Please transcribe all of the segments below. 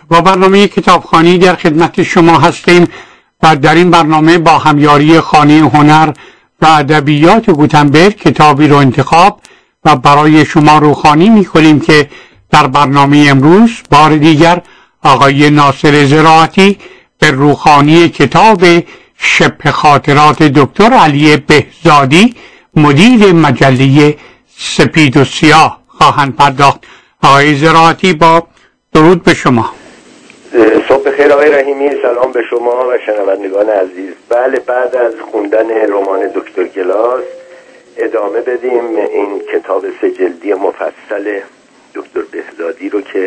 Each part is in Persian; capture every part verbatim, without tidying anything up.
با برنامه کتابخوانی در خدمت شما هستیم و در این برنامه با همیاری خانه هنر و ادبیات گوتنبرگ کتابی رو انتخاب و برای شما روخانی می‌کنیم که در برنامه امروز بار دیگر آقای ناصر زراعتی به روخانی کتاب شبه خاطرات دکتر علی بهزادی مدیر مجله سپید و سیاه خواهند پرداخت. آقای زراعتی با درود به شما. صبح خیر آقای رحیمی، سلام به شما و شنوندگان عزیز. بله، بعد از خوندن رمان دکتر گلاس ادامه بدیم این کتاب سه جلدی مفصل دکتر بهزادی رو که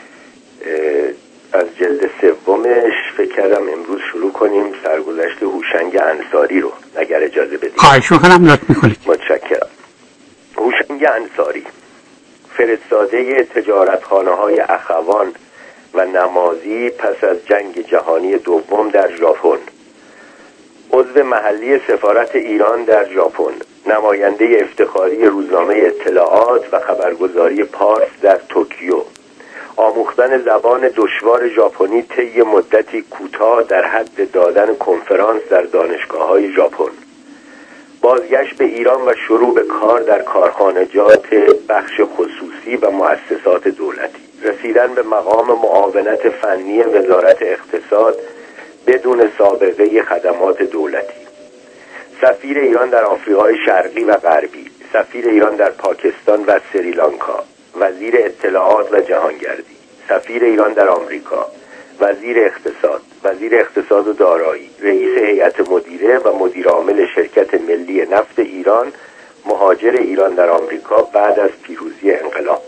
از جلد سومش فکر کردم امروز شروع کنیم سرگذشت هوشنگ انصاری رو، اگر اجازه بدید. خواهش می‌کنم، لطف می‌کنید. متشکرم. هوشنگ انصاری فرستاده تجارتخانه‌های اخوان و نمازی پس از جنگ جهانی دوم در ژاپن، عضو محلی سفارت ایران در ژاپن، نماینده افتخاری روزنامه اطلاعات و خبرگزاری پارس در توکیو، آموختن زبان دشوار ژاپنی طی مدتی کوتاه در حد دادن کنفرانس در دانشگاه‌های ژاپن، بازگشت به ایران و شروع به کار در کارخانجات بخش خصوصی و مؤسسات دولتی، رسیدن به مقام معاونت فنی وزارت اقتصاد بدون سابقه خدمات دولتی، سفیر ایران در آفریقای شرقی و غربی، سفیر ایران در پاکستان و سریلانکا، وزیر اطلاعات و جهانگردی، سفیر ایران در آمریکا، وزیر اقتصاد، وزیر اقتصاد و دارایی، رئیس هیئت مدیره و مدیر عامل شرکت ملی نفت ایران، مهاجر ایران در آمریکا بعد از پیروزی انقلاب.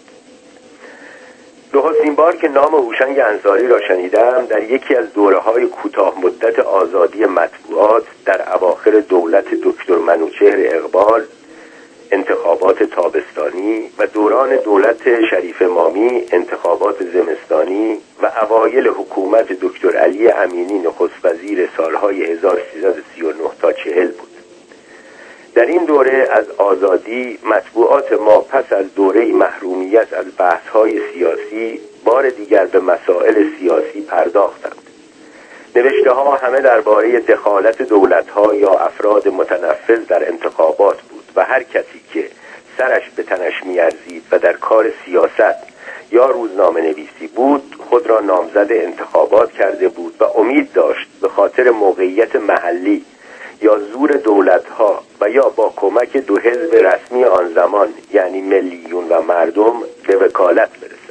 نخستین بار که نام هوشنگ انصاری را شنیدم در یکی از دوره‌های کوتاه مدت آزادی مطبوعات در اواخر دولت دکتر منوچهر اقبال، انتخابات تابستانی و دوران دولت شریف امامی، انتخابات زمستانی و اوایل حکومت دکتر علی امینی نخست وزیر سالهای هزار و سیصد و سی و نه تا چهل بود. در این دوره از آزادی مطبوعات ما پس از دوره محرومیت از بحث‌های سیاسی بار دیگر به مسائل سیاسی پرداختند. نوشته‌ها همه درباره دخالت دولت‌ها یا افراد متنفذ در انتخابات بود و هر کسی که سرش به تنش می‌ارزید و در کار سیاست یا روزنامه نویسی بود خود را نامزد انتخابات کرده بود و امید داشت به خاطر موقعیت محلی یا زور دولت‌ها و یا با کمک دو حزب رسمی آن زمان یعنی ملیون و مردم به وکالت برسد.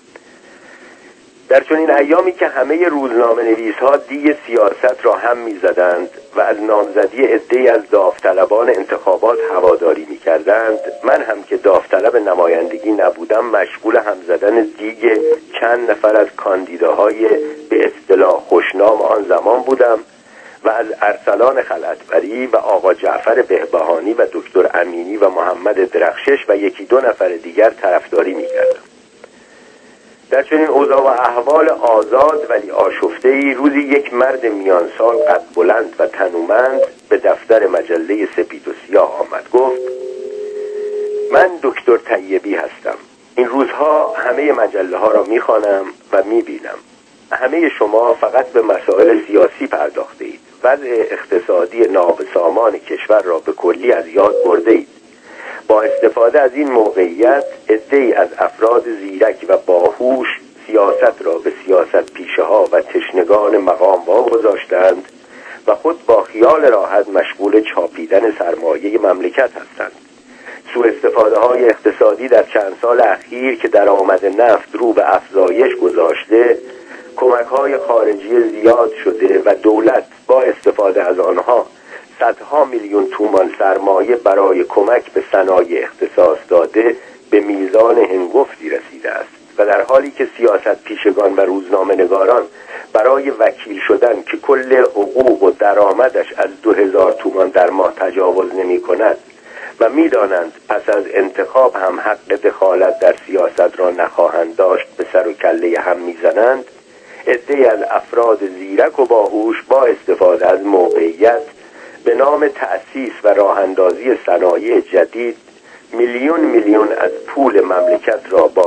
در چنین ایامی که همه روزنامه نویس‌ها دیگ سیاست را هم می‌زدند و از نامزدی عده‌ای از داوطلبان انتخابات هواداری می‌کردند، من هم که داوطلب نمایندگی نبودم مشغول هم زدن دیگ چند نفر از کاندیداهای به اصطلاح خوشنام آن زمان بودم و از ارسلان خلعتبری و آقا جعفر بهبهانی و دکتر امینی و محمد درخشش و یکی دو نفر دیگر طرفداری می‌کردم. در چنین اوضاع و احوال آزاد ولی آشفته‌ای روزی یک مرد میان سال قد بلند و تنومند به دفتر مجله سپید و سیاه آمد. گفت: من دکتر طیبی هستم. این روزها همه مجله ها را میخوانم و میبینم. همه شما فقط به مسائل سیاسی پرداخته اید. وضع اقتصادی نابسامان کشور را به کلی از یاد برده اید. با استفاده از این موقعیت عده‌ای از افراد زیرک و باهوش سیاست را به سیاست پیشه ها و تشنگان مقام واگذاشتند و خود با خیال راحت مشغول چاپیدن سرمایه مملکت هستند. سوء استفاده های اقتصادی در چند سال اخیر که درآمد نفت رو به افزایش گذاشته، کمک های خارجی زیاد شده و دولت با استفاده از آنها صدها میلیون تومان سرمایه برای کمک به صنایع اختصاص داده به میزان هنگفتی رسیده است و در حالی که سیاست پیشگان و روزنامه نگاران برای وکیل شدن که کل حقوق و درآمدش از دو هزار تومان در ماه تجاوز نمی کند و می دانند پس از انتخاب هم حق دخالت در سیاست را نخواهند داشت به سر و کله هم می زنند، عده‌ای از افراد زیرک و باهوش با استفاده از موقعیت به نام تأسیس و راهاندازی صنایع جدید میلیون میلیون از پول مملکت را با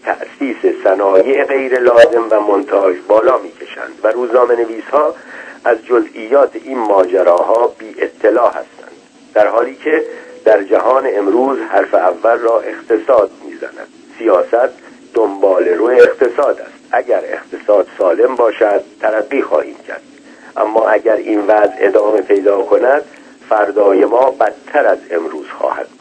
تأسیس صنایع غیر لازم و مونتاژ بالا می‌کشند و روزنامه‌نویس‌ها از جزئیات این ماجراها بی اطلاع هستند، در حالی که در جهان امروز حرف اول را اقتصاد می‌زند. سیاست دنبال روی اقتصاد است. اگر اقتصاد سالم باشد ترقی خواهیم کرد، اما اگر این وضع ادامه پیدا کند فردای ما بدتر از امروز خواهد بود.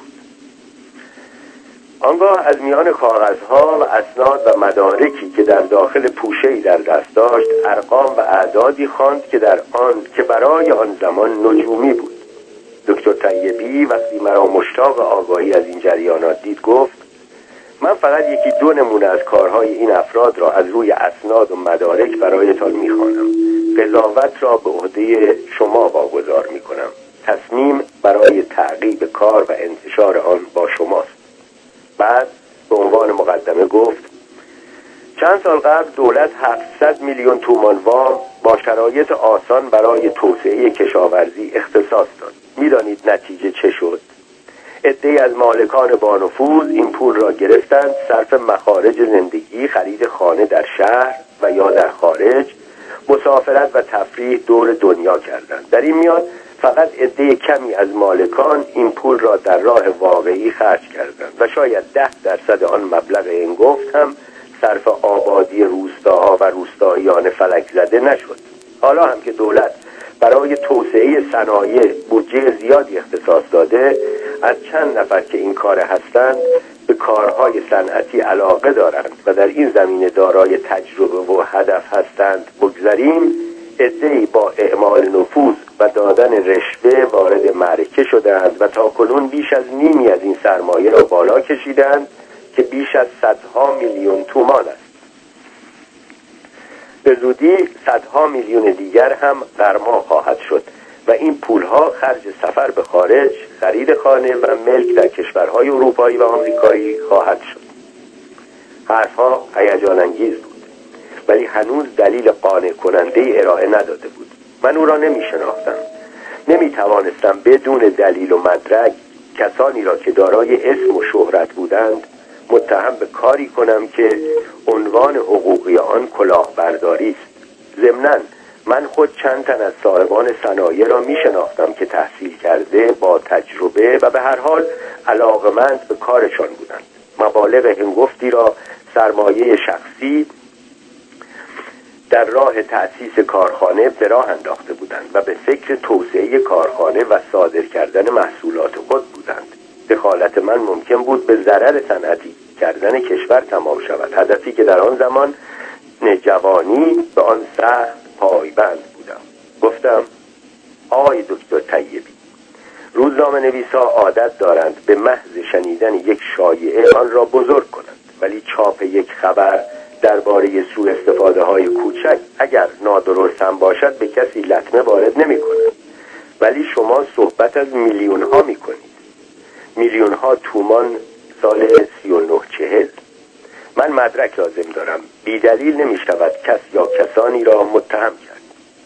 آنگاه از میان کاغذها و اسناد و مدارکی که در داخل پوشه‌ای در دست داشت ارقام و اعدادی خواند که در آن که برای آن زمان نجومی بود. دکتر طیبی وقتی مرا مشتاق آگاهی از این جریانات دید گفت: من فقط یکی دو نمونه از کارهای این افراد را از روی اسناد و مدارک برایتان می‌خوانم. قضاوت را به عهده شما واگذار می‌کنم. تصمیم برای تعقیب کار و انتشار آن با شماست. بعد به عنوان مقدمه گفت: چند سال قبل دولت هفتصد میلیون تومان وام با شرایط آسان برای توسعه کشاورزی اختصاص داد. می‌دانید نتیجه چه شد؟ عده‌ای از مالکان با نفوذ این پول را گرفتند، صرف مخارج زندگی، خرید خانه در شهر و یا در خارج، مسافرت و تفریح دور دنیا کردند. در این میان فقط عده کمی از مالکان این پول را در راه واقعی خرج کردند و شاید ده درصد آن مبلغ هنگفت هم صرف آبادی روستاها و روستاییان فلک زده نشد. حالا هم که دولت برای توسعه صنایع بودجه زیادی اختصاص داده، از چند نفر که این کار هستند به کارهای صنعتی علاقه دارند و در این زمینه دارای تجربه و هدف هستند بگذاریم، عده‌ای با اعمال نفوذ و دادن رشوه وارد معرکه شدند و تا کنون بیش از نیمی از این سرمایه را بالا کشیدند که بیش از صدها میلیون تومان است. به زودی صدها میلیون دیگر هم غرما خواهد شد و این پولها خرج سفر به خارج، خرید خانه و ملک در کشورهای اروپایی و آمریکایی خواهد شد. حرفها هیجان انگیز بود، ولی هنوز دلیل قانع کننده ارائه نداده بود. من او را نمی شناختم. نمی توانستم بدون دلیل و مدرک کسانی را که دارای اسم و شهرت بودند متهم به کاری کنم که عنوان حقوقی آن کلاهبرداری است. ضمناً من خود چند تن از صاحبان صنایع را می شناختم که تحصیل کرده، با تجربه و به هر حال علاقمند به کارشان بودند. مبالغ هنگفتی را سرمایه شخصی در راه تأسیس کارخانه به راه انداخته بودند و به فکر توسعه کارخانه و صادر کردن محصولات خود بودند. دخالت من ممکن بود به ضرر صنعتی کردن کشور تمام شود، هدفی که در آن زمان جوانی به آن سخت پایبند بودم. گفتم: آقای دکتر طیبی، روزنامه نویسا عادت دارند به محض شنیدن یک شایعه آن را بزرگ کنند، ولی چاپ یک خبر درباره سوء استفاده های کوچک اگر نادرست هم باشد به کسی لطمه وارد نمی کند. ولی شما صحبت از میلیون ها می کنید، میلیون ها تومان سال سی و نه چهل. من مدرک لازم دارم. بی دلیل نمی شود کس یا کسانی را متهم کرد.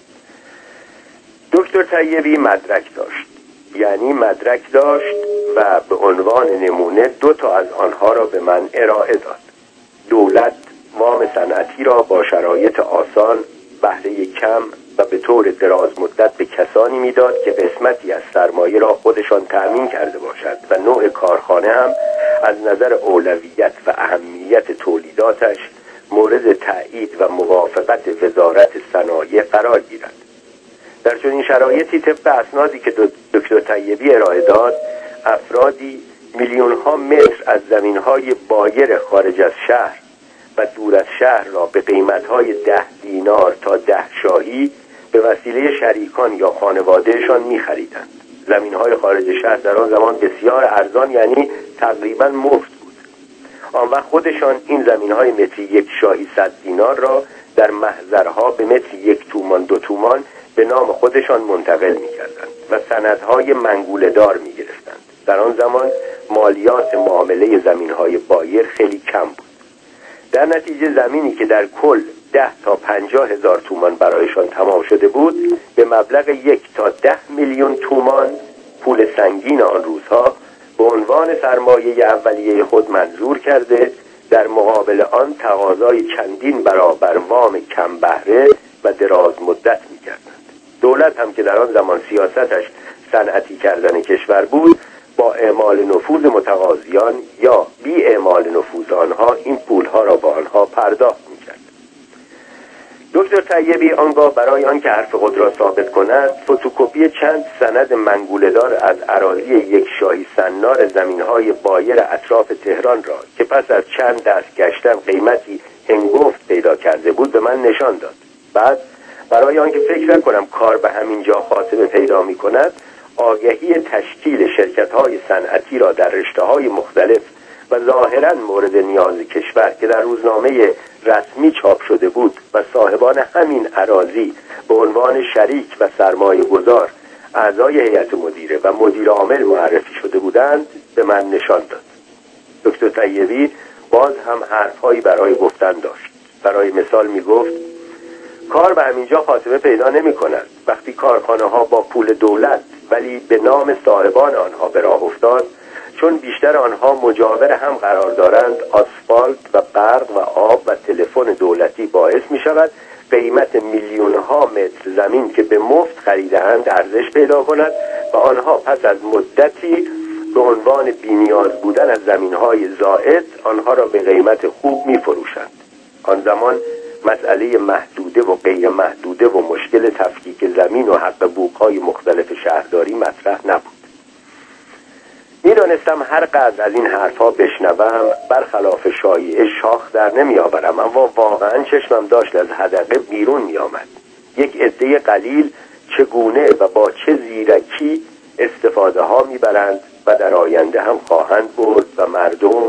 دکتر طیبی مدرک داشت، یعنی مدرک داشت و به عنوان نمونه دو تا از آنها را به من ارائه داد. دولت وام صنعتی را با شرایط آسان، بهره کم و به طور دراز مدت به کسانی میداد که قسمتی از سرمایه را خودشان تأمین کرده باشد و نوع کارخانه هم از نظر اولویت و اهمیت تولیداتش مورد تأیید و موافقت وزارت صنایع قرار گیرد. در چنین شرایطی طبق اسنادی که دکتر طیبی ارائه داد، افرادی میلیون ها متر از زمین‌های بایر خارج از شهر و دور از شهر را به قیمت‌های ده دینار تا ده شاهی به وسیله شریکان یا خانوادهشان می‌خریدند. زمین‌های خارج شهر در آن زمان بسیار ارزان، یعنی تقریباً مفت بود. آن وقت خودشان این زمین‌های متری یک شاهی صد دینار را در محضرها به متری یک تومان دو تومان به نام خودشان منتقل می‌کردند و سندهای منگوله دار می‌گرفتند. در آن زمان مالیات معامله زمین‌های بایر خیلی کم بود. در نتیجه زمینی که در کل ده تا پنجاه هزار تومان برایشان تمام شده بود به مبلغ یک تا ده میلیون تومان پول سنگین آن روزها به عنوان سرمایه اولیه خود منظور کرده در مقابل آن تقاضای چندین برابر وام کم بهره و دراز مدت می‌کردند. دولت هم که در آن زمان سیاستش صنعتی کردن کشور بود، با اعمال نفوذ متقاضیان یا بی اعمال نفوذ آنها این پولها را با آنها پرداخت می‌کرد. دکتر طیبی آنگاه برای آنکه حرف خود را ثابت کند، فتوکپی چند سند منگوله‌دار از اراضی یک شاهی سنار زمین‌های بایر اطراف تهران را که پس از چند دست گشتن قیمتی هنگفت پیدا کرده بود به من نشان داد. بعد برای آنکه فکر نکنم کار به همین جا خاتمه پیدا می‌کند، آگهی تشکیل شرکت‌های صنعتی را در رشته‌های مختلف و ظاهراً مورد نیاز کشور که در روزنامه رسمی چاپ شده بود و صاحبان همین اراضی به عنوان شریک و سرمایه گذار اعضای هیئت مدیره و مدیر عامل معرفی شده بودند به من نشان داد. دکتر طیبی باز هم حرف‌هایی برای گفتن داشت. برای مثال می‌گفت کار به همینجا خاتمه پیدا نمی‌کند. وقتی کارخانه‌ها با پول دولت ولی به نام صاحبان آنها به راه افتاد، چون بیشتر آنها مجاور هم قرار دارند، آسفالت و برق و آب و تلفن دولتی باعث می شود قیمت میلیون ها متر زمین که به مفت خریده‌اند ارزش پیدا کند و آنها پس از مدتی به عنوان بی‌نیاز بودن از زمین‌های زائد آنها را به قیمت خوب می فروشند. آن زمان مسئله محدوده و غیر محدوده و مشکل تفکیک زمین و حق بوق‌های مختلف شهرداری مطرح نبود. می‌دانستم هر قدر از این حرفها بشنوم برخلاف شایعه شاخ در نمی‌آورم، اما واقعاً چشمم داشت از حدقه بیرون می‌آمد. یک عده قلیل چگونه و با چه زیرکی استفاده ها می‌برند و در آینده هم خواهند برد و مردم.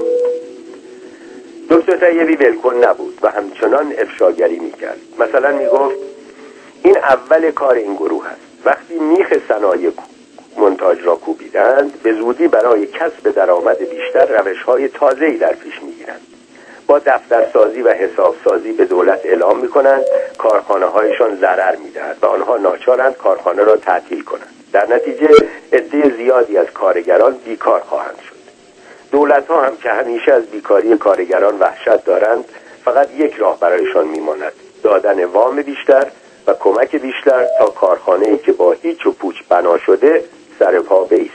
دکتر طیبی ولکن نبود و همچنان افشاگری می‌کرد. مثلا می‌گفت این اول کار این گروه است. وقتی میخ صنایع منتاج را کوبیدند، به زودی برای کسب درآمد بیشتر روش‌های تازه‌ای در پیش می‌گیرند. با دفترسازی و حسابسازی به دولت اعلام می‌کنند کارخانه‌هایشان ضرر می‌دهد و آنها ناچارند کارخانه را تعطیل کنند. در نتیجه عده زیادی از کارگران بیکار خواهند شد. دولت‌ها هم که همیشه از بیکاری کارگران وحشت دارند، فقط یک راه برایشان می‌ماند: دادن وام بیشتر و کمک بیشتر تا کارخانه‌ای که با هیچ و پوچ بنا شده سر پا بایستد.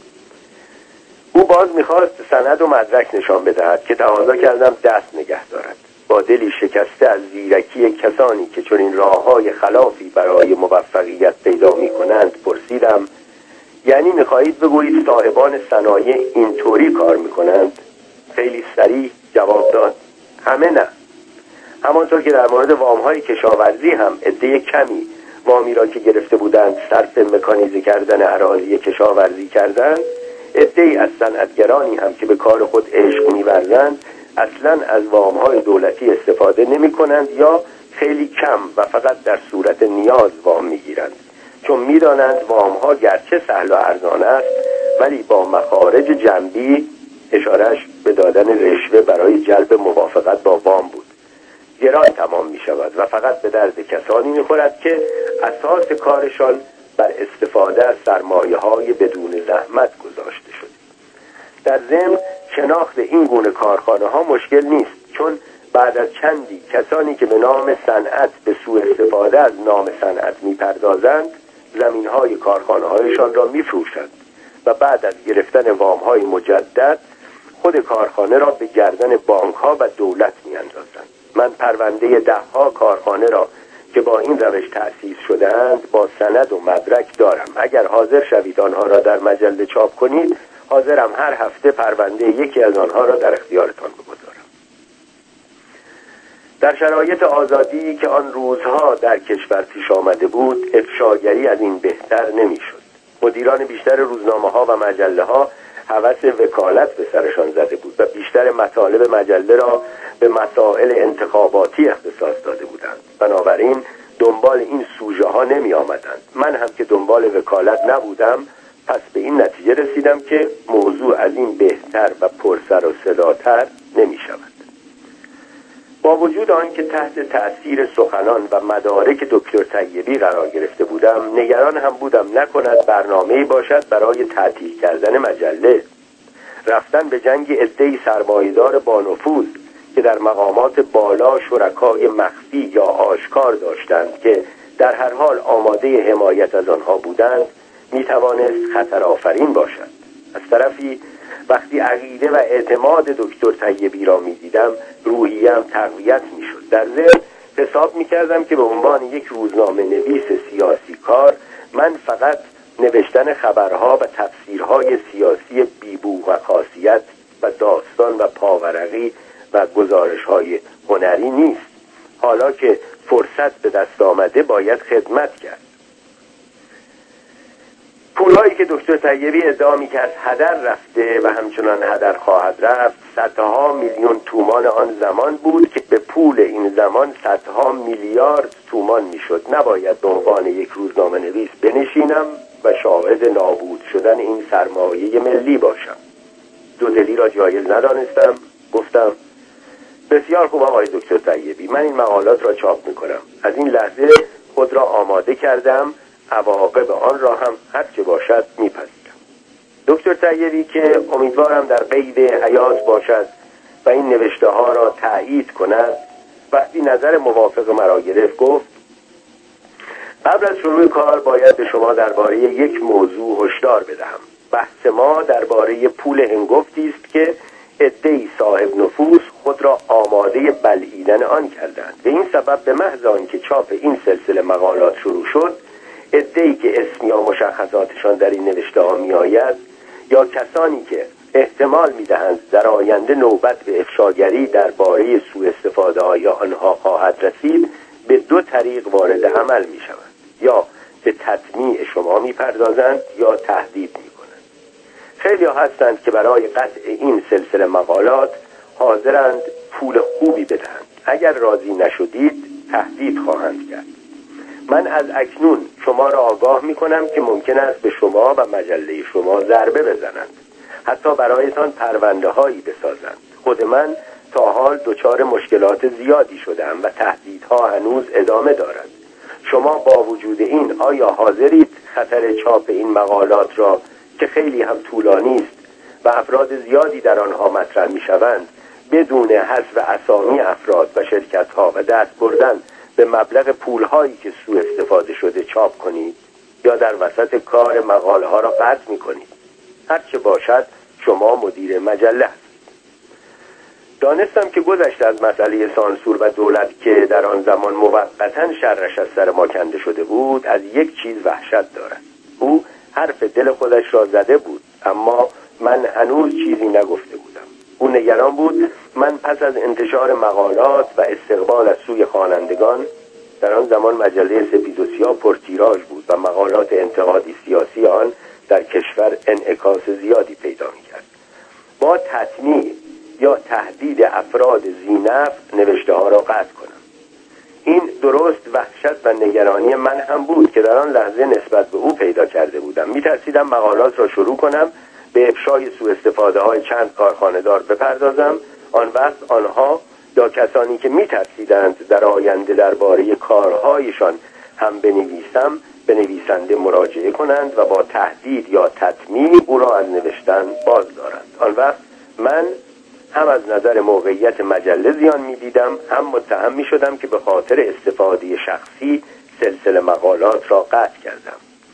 او باز می‌خواست سند و مدرک نشان بدهد که تقاضا کردم دست نگه دارد. با دلی شکسته از زیرکی کسانی که چنین راه‌های خلافی برای موفقیت پیدا می‌کنند پرسیدم: یعنی می‌خواهید بگویید صاحبان صنایع اینطوری کار می‌کنند؟ خیلی سریع جواب داد: همه نه. همانطور که در مورد وام‌های کشاورزی هم عده کمی وامی را که گرفته بودند صرف مکانیزه کردن اراضی کشاورزی کردند، عده‌ای از صنعتگرانی هم که به کار خود عشق می‌ورزند اصلاً از وام‌های دولتی استفاده نمی‌کنند یا خیلی کم و فقط در صورت نیاز وام می‌گیرند، چون می‌دانند وام‌ها گرچه سهل و ارزان است ولی با مخارج جنبی، اشارهش به دادن رشوه برای جلب موافقت با وام بود، گران تمام می شود و فقط به درد کسانی می خورد که اساس کارشان بر استفاده از سرمایه های بدون زحمت گذاشته شده. در ضمن شناخت این گونه کارخانه ها مشکل نیست، چون بعد از چندی کسانی که به نام صنعت به سوء استفاده از نام صنعت می پردازند زمین های کارخانه هایشان را می فروشند و بعد از گرفتن وام های مجدد خود کارخانه را به گردن بانک ها و دولت می اندازند. من پرونده ده ها کارخانه را که با این روش تأسیس شده‌اند با سند و مدرک دارم. اگر حاضر شوید آنها را در مجله چاپ کنید، حاضرم هر هفته پرونده یکی از آنها را در اختیارتان بگذارم. در شرایط آزادی که آن روزها در کشور پیش آمده بود، افشاگری از این بهتر نمی‌شد. مدیران بیشتر روزنامه‌ها و مجله‌ها هوس وکالت به سرشان زده بود و بیشتر مطالب مجله را به مسائل انتخاباتی اختصاص داده بودند. بنابراین دنبال این سوژه ها نمی آمدند. من هم که دنبال وکالت نبودم، پس به این نتیجه رسیدم که موضوع از این بهتر و پرسر و صداتر نمی شود. با وجود آن که تحت تأثیر سخنان و مدارک دکتر طیبی قرار گرفته بودم، نگران هم بودم نکند برنامه‌ای باشد برای تعطیل کردن مجله، رفتن به جنگ عده‌ای سرمایه‌دار با نفوذ که در مقامات بالا شرکای مخفی یا آشکار داشتند که در هر حال آماده حمایت از آنها بودند می توانست خطرآفرین باشد. از طرفی وقتی عقیده و اعتماد دکتر طیبی را می دیدم روحیم تقویت می شد. در ذهن حساب می کردم که به عنوان یک روزنامه نویس سیاسی کار من فقط نوشتن خبرها و تفسیرهای سیاسی بیبو و خاصیت و داستان و پاورقی و گزارش‌های هنری نیست. حالا که فرصت به دست آمده باید خدمت کرد. پولهایی که دکتر طیبی ادعا می‌کرد هدر رفته و همچنان هدر خواهد رفت صدها میلیون تومان آن زمان بود که به پول این زمان صدها میلیارد تومان میشد. نباید به عنوان یک روزنامه نویس بنشینم و شاهد نابود شدن این سرمایه ملی باشم. دودلی را جایز ندانستم. گفتم بسیار خوب آقای دکتر طیبی، من این مقالات را چاپ میکنم. از این لحظه خود را آماده کردم، عواقب آن را هم هر چه باشد میپذیرم. دکتر طیبی که امیدوارم در قید حیات باشد و این نوشته ها را تایید کند، وقتی نظر موافق مرا گرفت گفت قبل از شروع کار باید به شما درباره یک موضوع هشدار بدهم. بحث ما درباره پول هنگفتی است که عده‌ای صاحب نفوذ خود را آماده بلعیدن آن کردند. به این سبب به محض آنکه چاپ این سلسله مقالات شروع شد، عده‌ای که اسم یا مشخصاتشان در این نوشته ها می آید یا کسانی که احتمال می دهند در آینده نوبت به افشاگری درباره سوء استفاده های آنها خواهد رسید، به دو طریق وارد عمل می شوند. یا به تطمیع شما می پردازند یا تهدید می کنند. خیلی ها هستند که برای قطع این سلسله مقالات حاضرند پول خوبی بدهند. اگر راضی نشدید تهدید خواهند کرد. من از اکنون شما را آگاه می کنم که ممکن است به شما و مجله شما ضربه بزنند. حتی برایتان پرونده هایی بسازند. خود من تا حال دچار مشکلات زیادی شدم و تهدیدها هنوز ادامه دارد. شما با وجود این آیا حاضرید خطر چاپ این مقالات را که خیلی هم طولانی است و افراد زیادی در آنها مطرح می شوند بدون حذف اسامی افراد و شرکت ها و دست بردن به مبلغ پول هایی که سوء استفاده شده چاپ کنید یا در وسط کار مقاله ها را قطع می کنید؟ هر چه باشد شما مدیر مجله هستید. دانستم که گذشته از مسئله سانسور و دولت که در آن زمان موقتا شرش از سر ما کنده شده بود، از یک چیز وحشت دارد. او حرف دل خودش را زده بود، اما من هنوز چیزی نگفته بودم. او نگران بود من پس از انتشار مقالات و استقبال از سوی خوانندگان، در آن زمان مجله سپید و سیاه پرتیراژ بود و مقالات انتقادی سیاسی آن در کشور انعکاس زیادی پیدا می‌کرد، با تطمیع یا تهدید افراد ذی‌نفع نوشته ها را قطع کنم. این درست وحشت و نگرانی من هم بود که در آن لحظه نسبت به او پیدا کرده بودم. می‌ترسیدم مقالات را شروع کنم، به افشای سوء استفاده های چند کارخانه‌دار بپردازم. آن وقت آنها یا کسانی که می‌ترسیدند در آینده درباره کارهایشان هم بنویسم، به نویسنده مراجعه کنند و با تهدید یا تطمیع او را از نوشتن باز دارند. آن وقت من هم از نظر موقعیت مجله زیان می‌دیدم، هم متهم می‌شدم که به خاطر استفاده شخصی سلسله مقالات را قطع کردم.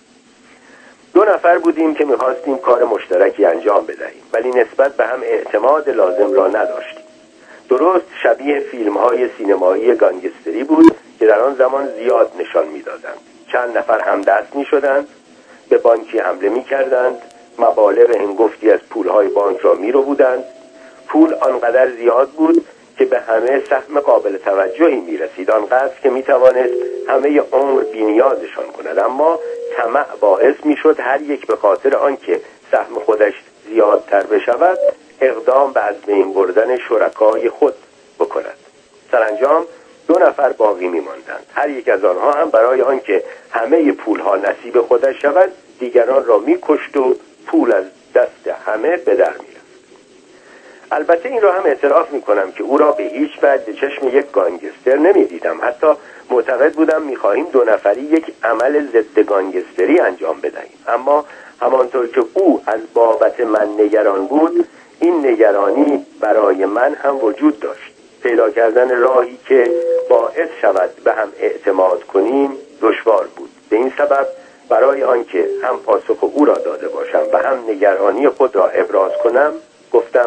دو نفر بودیم که می‌خواستیم کار مشترکی انجام بدهیم، ولی نسبت به هم اعتماد لازم را نداشتیم. درست شبیه فیلم‌های سینمایی گانگستری بود که در آن زمان زیاد نشان می‌دادند. چند نفر هم دست می‌شدند، به بانکی حمله می‌کردند، مبالغ هنگفتی از پول‌های بانک را می‌ربودند. پول آنقدر زیاد بود که به همه سهم قابل توجهی می‌رسید، آنقدر که می‌توانست همه عمر بی‌نیازشان کند. اما طمع باعث می‌شد هر یک به خاطر آنکه سهم خودش زیادتر بشود اقدام به از بین بردن شرکای خود بکند. سرانجام دو نفر باقی می‌ماندند. هر یک از آنها هم برای آنکه همه پول‌ها نصیب خودش شود دیگران را می‌کشت و پول از دست همه به در می‌رفت. البته این را هم اعتراف می‌کنم که او را به هیچ وجه چشم یک گانگستر نمی‌دیدم. حتی معتقد بودم می‌خواهیم دو نفری یک عمل ضد گانگستری انجام بدهیم. اما همانطور که او از بابت من نگران بود، این نگرانی برای من هم وجود داشت. کردن راهی که باعث شود به هم اعتماد کنیم دشوار بود. به این سبب برای آنکه هم پاسخ او را داده باشم و هم نگرانی خود را ابراز کنم گفتم: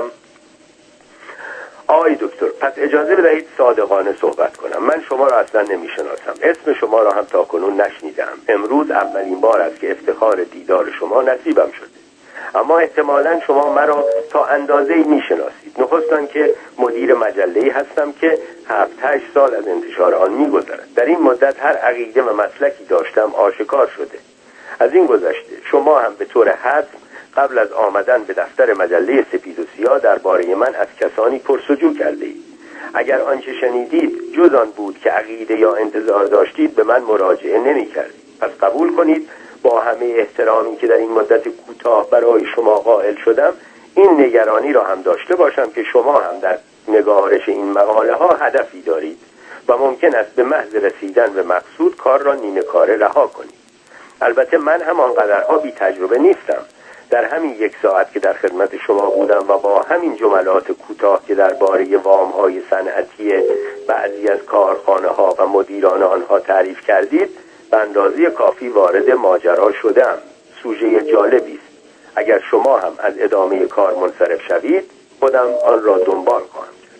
آقای دکتر، پس اجازه بدهید صادقانه صحبت کنم. من شما را اصلا نمیشناسم، اسم شما را هم تا کنون نشنیدم. امروز اولین بار است که افتخار دیدار شما نصیبم شده، اما احتمالاً شما مرا تا اندازه‌ای میشناسید. نخستان که مدیر مجله‌ای هستم که هفت هشت سال از انتشار آن میگذرد. در این مدت هر عقیده و مسلکی داشتم آشکار شده. از این گذشته شما هم به طور حتم قبل از آمدن به دفتر مجله سپید و سیاه درباره من از کسانی پرسجو کرده اید. اگر آنچه شنیدید جز آن بود که عقیده یا انتظار داشتید به من مراجعه نمی کردید. پس قبول کنید با همه احترامی که در این مدت کوتاه برای شما قائل شدم، این نگرانی را هم داشته باشم که شما هم در نگارش این مقاله ها هدفی دارید و ممکن است به محض رسیدن به مقصود کار را نیمه کاره رها کنید. البته من هم آنقدرها بی تجربه نیستم. در همین یک ساعت که در خدمت شما بودم و با همین جملات کوتاه که درباره وام‌های صنعتی بعضی از کارخانه‌ها و مدیران آنها تعریف کردید، به اندازه کافی وارد ماجرا شدم. سوژه جالبی است. اگر شما هم از ادامه کار منصرف شوید، خودم آن را دنبال خواهم کرد.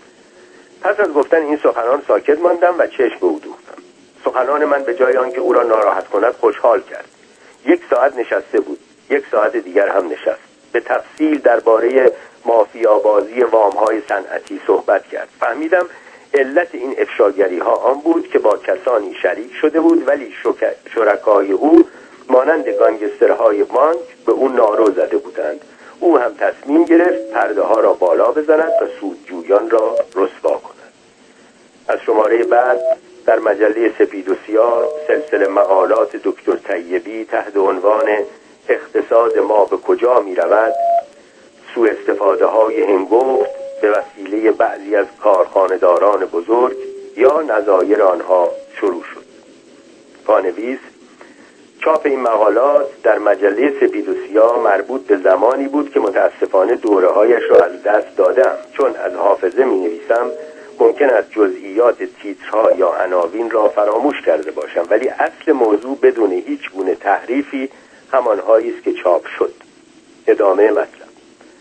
پس از گفتن این سخنان ساکت ماندم و چشم به او دوختم. سخنان من به جای آنکه او را ناراحت کند خوشحال کرد. یک ساعت نشسته بود، یک ساعت دیگر هم نشست. به تفصیل درباره مافیابازی وام‌های صنعتی صحبت کرد. فهمیدم علت این افشاگری ها آن بود که با کسانی شریک شده بود، ولی شرکای او مانند گانگسترهای بانک به او نارو زده بودند. او هم تصمیم گرفت پرده ها را بالا بزند و سودجویان را رسوا کند. از شماره بعد در مجله سپید و سیاه سلسله مقالات دکتر طیبی تحت عنوان اقتصاد ما به کجا می رود، سوء استفاده های هنگفت به وسیله بعضی از کارخانه‌داران بزرگ یا نظایر آنها شروع شد. پانویس: چاپ این مقالات در مجله سپید و سیاه مربوط به زمانی بود که متاسفانه دوره‌هایش را از دست دادم. چون از حافظه می نویسم ممکن است جزئیات تیترها یا عناوین را فراموش کرده باشم، ولی اصل موضوع بدون هیچ گونه تحریفی همانهایی است که چاپ شد. ادامه مطلب: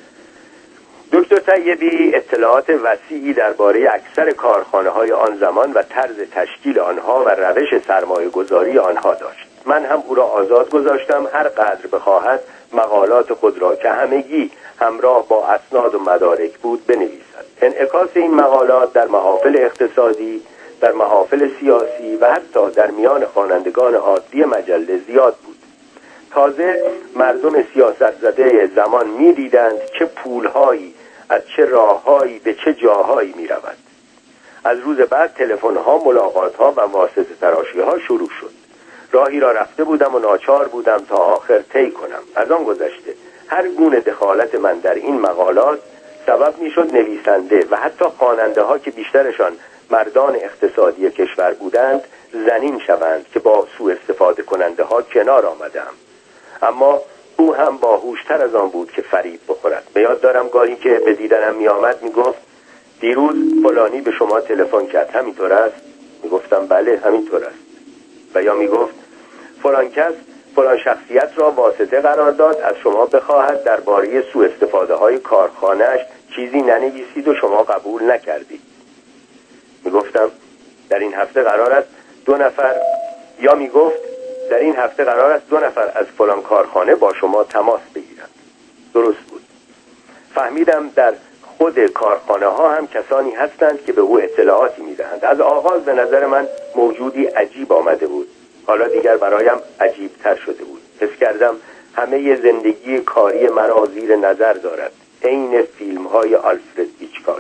دکتر طیبی اطلاعات وسیعی درباره اکثر کارخانه‌های آن زمان و طرز تشکیل آنها و روش سرمایه‌گذاری آنها داشت. من هم او را آزاد گذاشتم هر قدر بخواهد مقالات خود را که همگی همراه با اسناد و مدارک بود بنویسد. انعکاس این مقالات در محافل اقتصادی، در محافل سیاسی و حتی در میان خوانندگان عادی مجله زیاد بود. تازه مردم سیاست زده زمان می دیدند چه پولهایی از چه راههایی به چه جاهایی می رود. از روز بعد تلفن‌ها، ملاقات‌ها و واسطه تراشی‌ها شروع شد. راهی را رفته بودم و ناچار بودم تا آخر طی کنم. از آن گذشته هر گونه دخالت من در این مقالات سبب میشد نویسنده و حتی خواننده ها که بیشترشان مردان اقتصادی کشور بودند زنین شوند که با سوء استفاده کننده ها کنار آمدم. اما او هم باهوشتر از آن بود که فریب بخورد. به یاد دارم گاهی که به دیدنم می آمد می گفت: دیروز فلانی به شما تلفن کرد، همینطور است؟ می گفتم بله همینطور است. و یا می گفت فلان کس فلان شخصیت را واسطه قرار داد از شما بخواهد درباره سوء استفاده های کارخانه‌اش چیزی ننویسید و شما قبول نکردید. می گفتم در این هفته قرار است دو نفر یا می گفت در این هفته قرار است دو نفر از فلان کارخانه با شما تماس بگیرند. درست بود. فهمیدم در خود کارخانه ها هم کسانی هستند که به او اطلاعاتی می دهند. از آغاز به نظر من موجودی عجیب آمده بود. حالا دیگر برایم عجیب تر شده بود. حس کردم همه زندگی کاری مرا زیر نظر دارد، عین فیلم های آلفرد هیچکاک.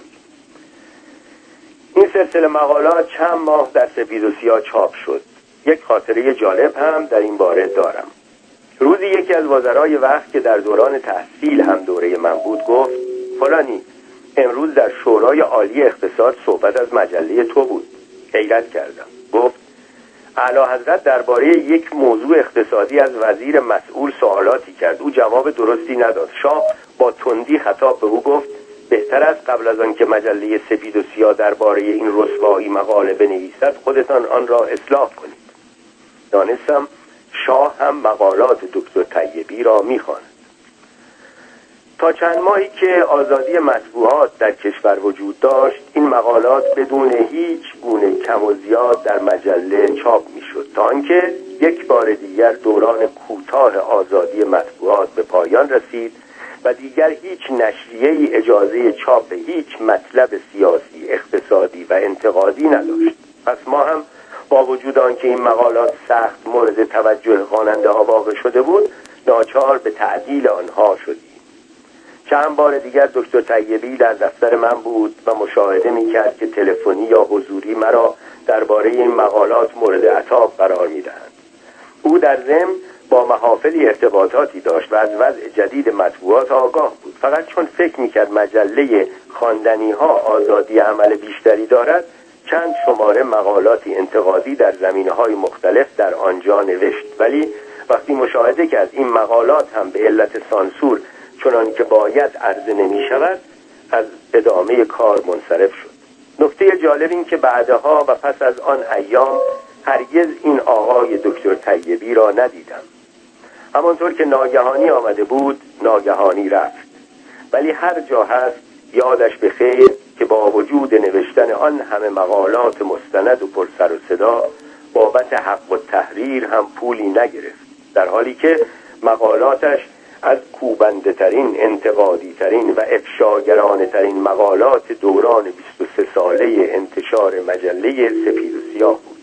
این سلسله مقالات چند ماه در سپید و سیاه چاپ شد. یک خاطره جالب هم در این باره دارم. روزی یکی از وزرای وقت که در دوران تحصیل هم دوره من بود گفت: فلانی امروز در شورای عالی اقتصاد صحبت از مجله تو بود. حیرت کردم. گفت: اعلی حضرت درباره یک موضوع اقتصادی از وزیر مسئول سوالاتی کرد. او جواب درستی نداد. شاه با تندی خطاب به او گفت: بهتر است قبل از آن که مجله سپید و سیاه درباره این رسوایی مقاله بنویسد خودتان آن را اصلاح کنید. دانستم شاه هم مقالات دکتر طیبی را می‌خواند. تا چند ماهی که آزادی مطبوعات در کشور وجود داشت این مقالات بدون هیچ گونه کم و زیاد در مجله چاپ می‌شد، تا آنکه یک بار دیگر دوران کوتاه آزادی مطبوعات به پایان رسید و دیگر هیچ نشریه‌ای اجازه چاپ هیچ مطلب سیاسی، اقتصادی و انتقادی نداشت. پس ما هم با وجود آنکه این مقالات سخت مورد توجه خواننده‌ها واقع شده بود، ناچار به تعدیل آنها شدیم. چند بار دیگر دکتر طیبی در دفتر من بود و مشاهده می‌کرد که تلفنی یا حضوری مرا درباره این مقالات مورد عتاب قرار می‌دهند. او در ضمن با محافلی ارتباطاتی داشت و از وضع جدید مطبوعات آگاه بود. فقط چون فکر می‌کرد مجله خواندنی‌ها آزادی عمل بیشتری دارد، چند شماره مقالاتی انتقادی در زمینه‌های مختلف در آنجا نوشت. ولی وقتی مشاهده کرد این مقالات هم به علت سانسور چنان که باید عرضه نمی‌شود، از ادامه کار منصرف شد. نکته جالب این که بعدها و پس از آن ایام هرگز این آقای دکتر طیبی را ندیدم. همانطور که ناگهانی آمده بود ناگهانی رفت. ولی هر جا هست یادش به خیر که با وجود نوشتن آن همه مقالات مستند و پرسر و صدا بابت حق و تحریر هم پولی نگرفت، در حالی که مقالاتش از کوبنده ترین، انتقادی ترین و افشاگرانه ترین مقالات دوران بیست و سه ساله انتشار مجله سپید و سیاه بود.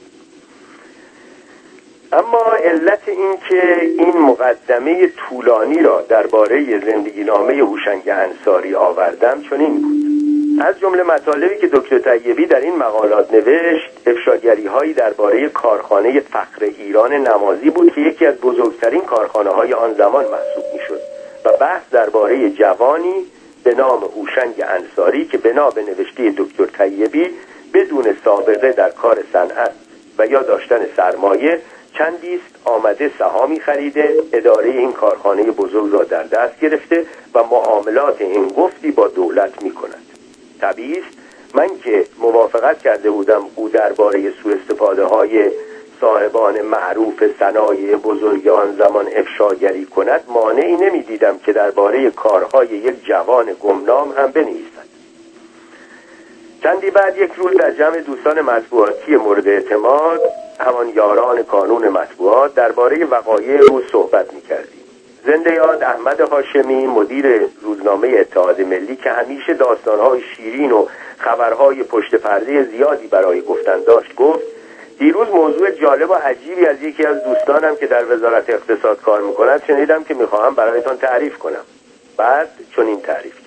اما علت این که این مقدمه طولانی را درباره زندگی نامه هوشنگ انصاری آوردم چنین بود. از جمله مطالبی که دکتر طیبی در این مقالات نوشت، افشاگری‌هایی درباره کارخانه فخر ایران نمازی بود که یکی از بزرگترین کارخانه‌های آن زمان محسوب می‌شد و بحث درباره جوانی به نام هوشنگ انصاری که بنا به نوشته دکتر طیبی بدون سابقه در کار صنعت و یا داشتن سرمایه چندیست آمده سهامی خریده، اداره این کارخانه بزرگ را در دست گرفته و معاملات این گفتی با دولت می‌کند. طبیعی است من که موافقت کرده بودم او درباره سوء استفاده های صاحبان معروف صنایع بزرگ آن زمان افشاگری کند، مانعی نمی دیدم که درباره کارهای یک جوان گمنام هم بنویسد. چندی بعد یک روز در جمع دوستان مطبوعاتی مورد اعتماد، همان یاران کانون مطبوعات، درباره وقایع روز صحبت می‌کردیم. زنده یاد احمد هاشمی مدیر روزنامه اتحاد ملی که همیشه داستان‌های شیرین و خبرهای پشت پرده زیادی برای گفتن داشت گفت: دیروز موضوع جالب و عجیبی از یکی از دوستانم که در وزارت اقتصاد کار می‌کند شنیدم که می‌خواهم برایتان تعریف کنم. بعد چنین تعریف کرد: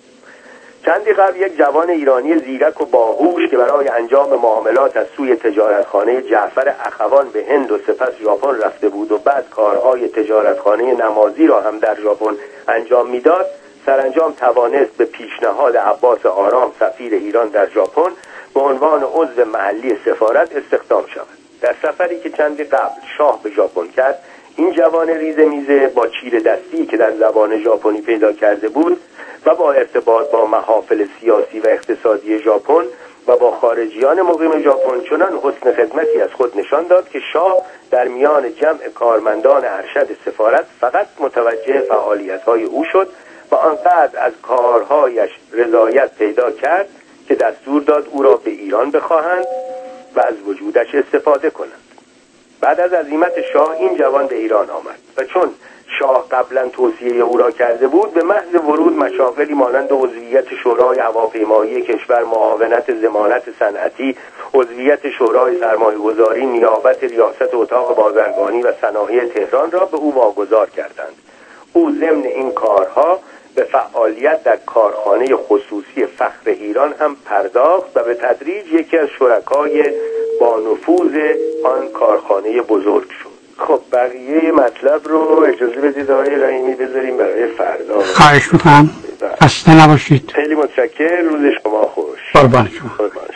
چندی قبل یک جوان ایرانی زیرک و باهوش که برای انجام معاملات از سوی تجارتخانه جعفر اخوان به هند و سپس ژاپن رفته بود و بعد کارهای تجارتخانه نمازی را هم در ژاپن انجام میداد، سرانجام توانست به پیشنهاد عباس آرام سفیر ایران در ژاپن به عنوان عضو محلی سفارت استخدام شود. در سفری که چندی قبل شاه به ژاپن کرد، این جوان ریزه میزه با چیره دستی که در زبان ژاپنی پیدا کرده بود و با ارتباط با محافل سیاسی و اقتصادی ژاپن و با خارجیان مقیم ژاپن چنان حسن خدمتی از خود نشان داد که شاه در میان جمع کارمندان ارشد سفارت فقط متوجه فعالیت‌های او شد و آنقدر از کارهایش رضایت پیدا کرد که دستور داد او را به ایران بخواهند و از وجودش استفاده کنند. بعد از عزیمت شاه این جوان به ایران آمد و چون شاه قبلا توصیه او را کرده بود، به محض ورود مشاغلی مانند عضویت شورای هواپیمایی کشور، معاونت ضمانت صنعتی، عضویت شورای سرمایه‌گذاری، نیابت ریاست اتاق بازرگانی و صنایع تهران را به او واگذار کردند. او ضمن این کارها به فعالیت در کارخانه خصوصی فخر ایران هم پرداخت و به تدریج یکی از شرکای با نفوذ آن کارخانه بزرگ شد. خب بقیه مطلب رو اجازه بدید آقای رحیمی بذاریم برای فردا. خواهش می‌کنم. خسته نباشید. خیلی متشکرم. روز شما خوش. قربان شما.